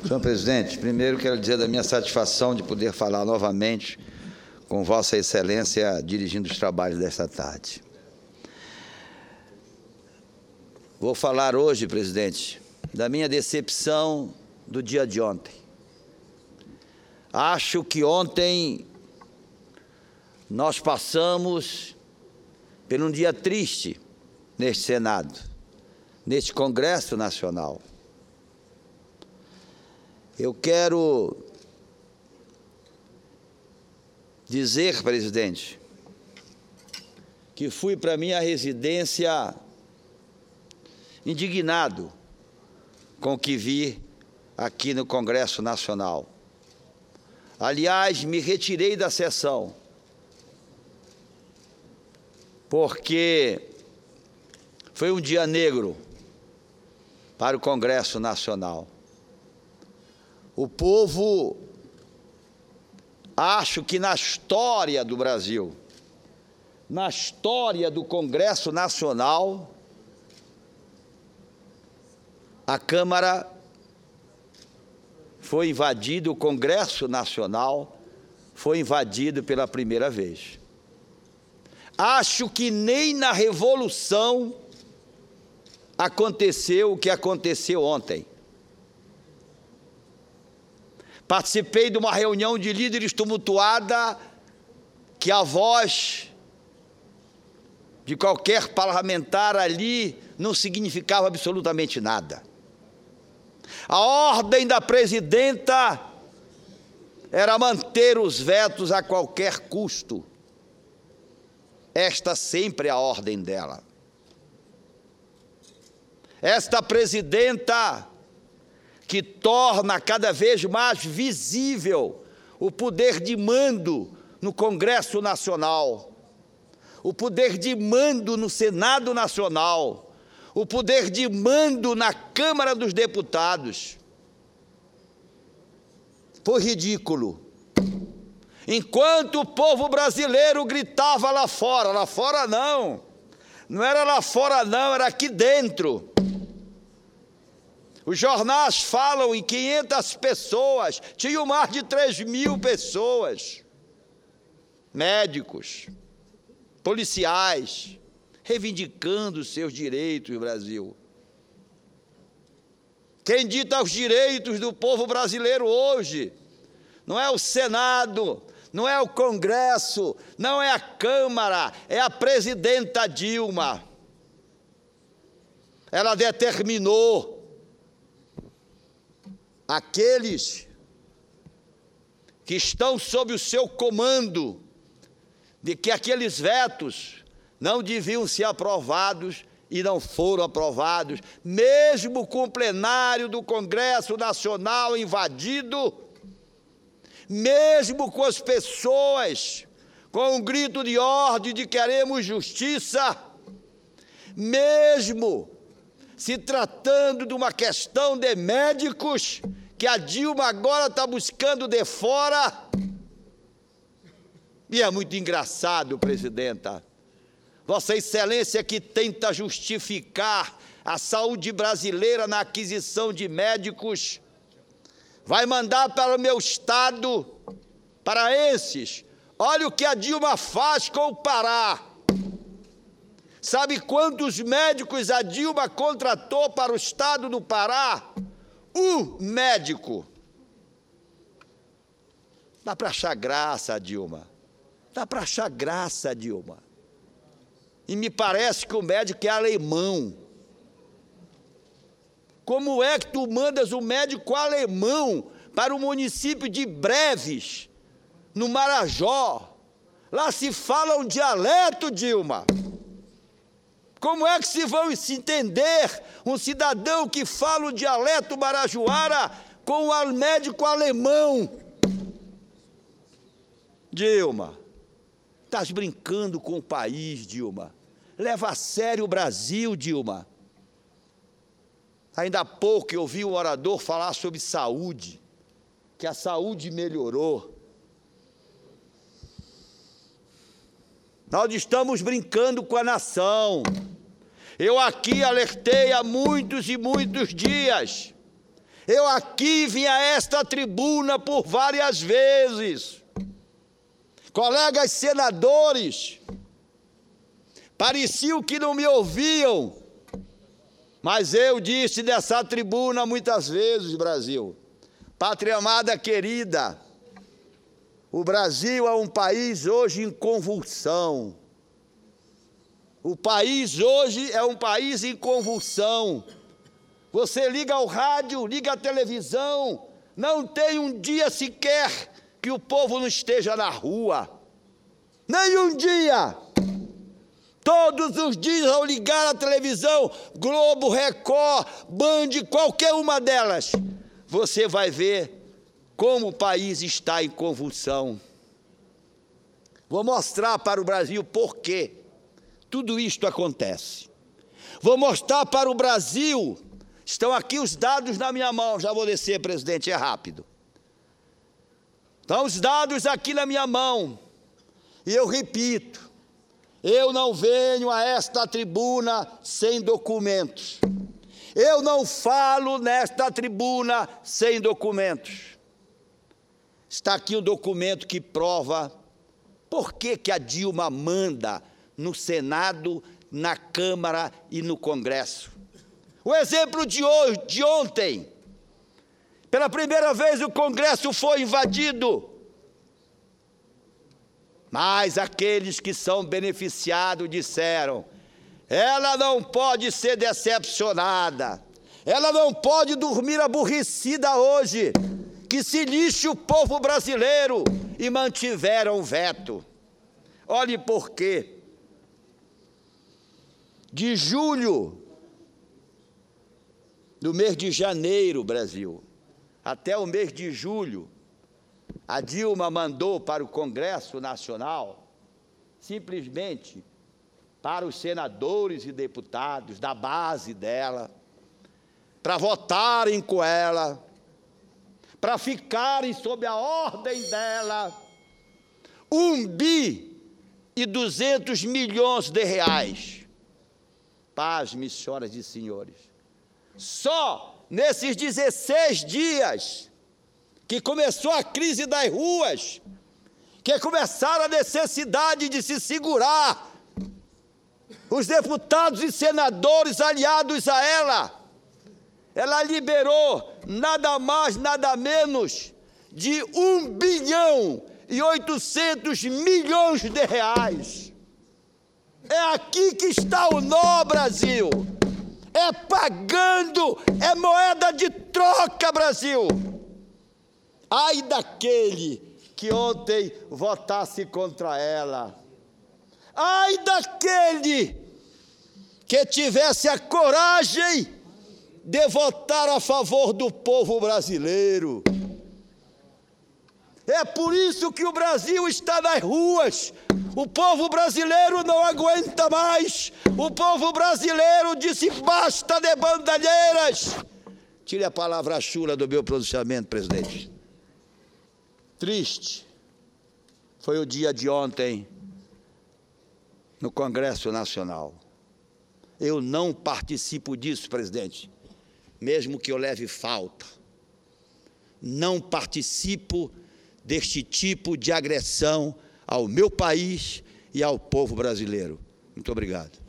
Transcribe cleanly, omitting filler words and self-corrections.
Senhor presidente, primeiro quero dizer da minha satisfação de poder falar novamente com Vossa Excelência dirigindo os trabalhos desta tarde. Vou falar hoje, presidente, da minha decepção do dia de ontem. Acho que ontem nós passamos por um dia triste neste Senado, neste Congresso Nacional. Eu quero dizer, presidente, que fui para minha residência indignado com o que vi aqui no Congresso Nacional. Aliás, me retirei da sessão, porque foi um dia negro para o Congresso Nacional. O povo, acho que na história do Brasil, na história do Congresso Nacional, a Câmara foi invadida, o Congresso Nacional foi invadido pela primeira vez. Acho que nem na Revolução aconteceu o que aconteceu ontem. Participei de uma reunião de líderes tumultuada que a voz de qualquer parlamentar ali não significava absolutamente nada. A ordem da presidenta era manter os vetos a qualquer custo. Esta sempre é a ordem dela. Esta presidenta que torna cada vez mais visível o poder de mando no Congresso Nacional, o poder de mando no Senado Nacional, o poder de mando na Câmara dos Deputados. Foi ridículo. Enquanto o povo brasileiro gritava lá fora não era lá fora não, era aqui dentro. Os jornais falam em 500 pessoas, tinham mais de 3.000 pessoas, médicos, policiais, reivindicando os seus direitos no Brasil. Quem dita os direitos do povo brasileiro hoje não é o Senado, não é o Congresso, não é a Câmara, é a presidenta Dilma. Ela determinou aqueles que estão sob o seu comando de que aqueles vetos não deviam ser aprovados e não foram aprovados, mesmo com o plenário do Congresso Nacional invadido, mesmo com as pessoas com um grito de ordem de queremos justiça, mesmo se tratando de uma questão de médicos, que a Dilma agora está buscando de fora. E é muito engraçado, presidenta, Vossa Excelência que tenta justificar a saúde brasileira na aquisição de médicos, vai mandar para o meu estado, paraenses, olha o que a Dilma faz com o Pará. Sabe quantos médicos a Dilma contratou para o estado do Pará? Um médico. Dá para achar graça, Dilma. Dá para achar graça, Dilma. E me parece que o médico é alemão. Como é que tu mandas um médico alemão para o município de Breves, no Marajó? Lá se fala um dialeto, Dilma. Como é que se vão se entender um cidadão que fala o dialeto marajoara com um médico alemão? Dilma, estás brincando com o país, Dilma. Leva a sério o Brasil, Dilma. Ainda há pouco eu ouvi um orador falar sobre saúde, que a saúde melhorou. Nós estamos brincando com a nação. Eu aqui alertei há muitos e muitos dias. Eu aqui vim a esta tribuna por várias vezes. Colegas senadores pareciam que não me ouviam, mas eu disse dessa tribuna muitas vezes, Brasil, pátria amada querida, o Brasil é um país hoje em convulsão. O país hoje é um país em convulsão. Você liga ao rádio, liga à televisão, não tem um dia sequer que o povo não esteja na rua. Nenhum dia. Todos os dias, ao ligar a televisão, Globo, Record, Band, qualquer uma delas, você vai ver como o país está em convulsão. Vou mostrar para o Brasil por que tudo isto acontece. Vou mostrar para o Brasil. Estão aqui os dados na minha mão. Já vou descer, presidente, é rápido. Estão os dados aqui na minha mão. E eu repito, eu não venho a esta tribuna sem documentos. Eu não falo nesta tribuna sem documentos. Está aqui um documento que prova por que a Dilma manda no Senado, na Câmara e no Congresso. O exemplo de hoje, de ontem, pela primeira vez o Congresso foi invadido, mas aqueles que são beneficiados disseram, ela não pode ser decepcionada, ela não pode dormir aborrecida hoje, que se lixe o povo brasileiro, e mantiveram o veto. Olhe por quê. De julho, do mês de janeiro, Brasil, até o mês de julho, a Dilma mandou para o Congresso Nacional, simplesmente para os senadores e deputados da base dela, para votarem com ela, para ficarem sob a ordem dela, 1,2 bilhões. Pasme, senhoras e senhores. Só nesses 16 dias que começou a crise das ruas, que começaram a necessidade de se segurar, os deputados e senadores aliados a ela liberou nada mais, nada menos de 1,8 bilhões. É aqui que está o nó, Brasil. É pagando, é moeda de troca, Brasil. Ai daquele que ontem votasse contra ela. Ai daquele que tivesse a coragem de votar a favor do povo brasileiro. É por isso que o Brasil está nas ruas. O povo brasileiro não aguenta mais. O povo brasileiro disse basta de bandalheiras. Tire a palavra chula do meu pronunciamento, presidente. Triste foi o dia de ontem no Congresso Nacional. Eu não participo disso, presidente, mesmo que eu leve falta. Não participo deste tipo de agressão ao meu país e ao povo brasileiro. Muito obrigado.